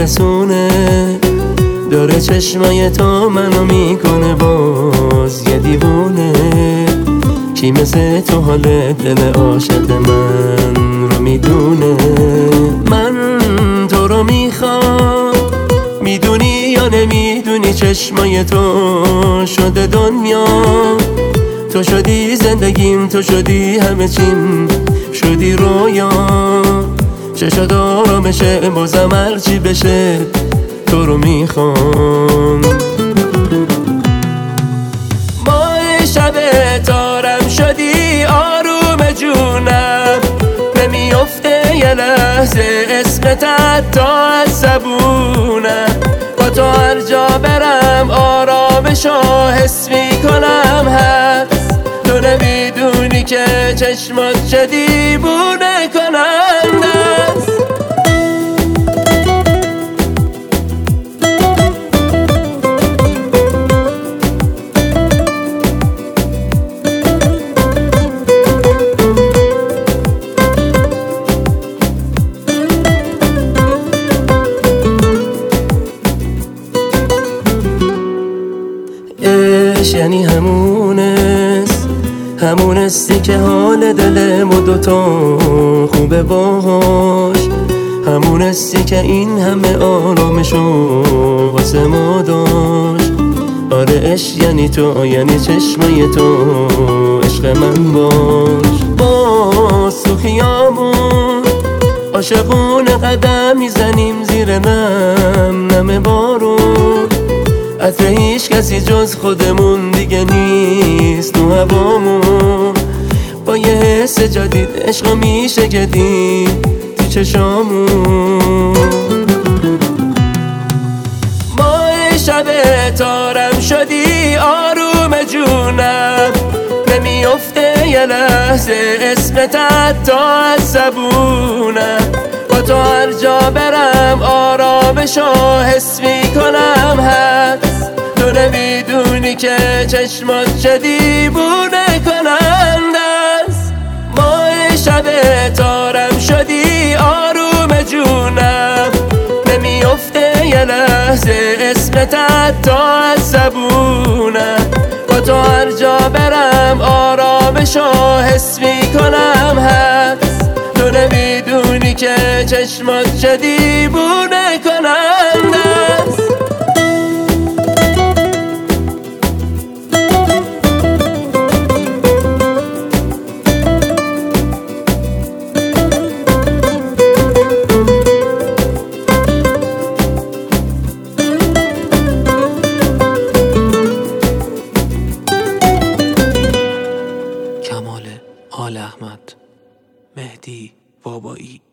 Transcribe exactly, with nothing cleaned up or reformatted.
میرسونه، داره چشمای تو منو میکنه باز یه دیوونه. کی مثل تو حال دل عاشق من رو میدونه؟ من تو رو میخوام، میدونی یا نمیدونی چشمای تو شده دنیا. تو شدی زندگیم، تو شدی همه چیم، شدی رویا. چشات آرامشه بازم هرچی بشه تو رو میخوام. ماه شب تارم شدی آروم جونم، نمیفته یه لحظه اسمت تا از زبونم. با تو هر جا برم آرامشو حس میکنم هست. تو نمیدونی که چشمات چه دیوونه کننده است. عشق یعنی همونست، همونستی که حال دلمو دوتا خوبه باهاش. همونستی که این همه آرامشو واسه ما داشت. آره عشق یعنی تو، یعنی چشمای تو، عشق من باش. باز تو خیابون عاشقونه قدم میزنیم زیر نم نم بارون. عطر هیچ کسی جز خودمون دیگه نیست تو هوامون. با یه حس جدید عشقا میشه جدید تو چشامون. ماه شب تارم شدی آروم جونم، نمیفته یه لحظه اسمت تا از زبونم. با تو هر جا برم آرامشو حس میکنم هست. تو نمیدونی که چشمات چه دیوونه کننده است. ماه شب تارم شدی آروم جونم، نمیفته یه لحظه اسمت تا از زبونم. با تو هر جا برم آرامشو حس میکنم هست. تو نمیدونی که چشمات چه دیوونه کننده است. کمال آل احمد، مهدی بابایی.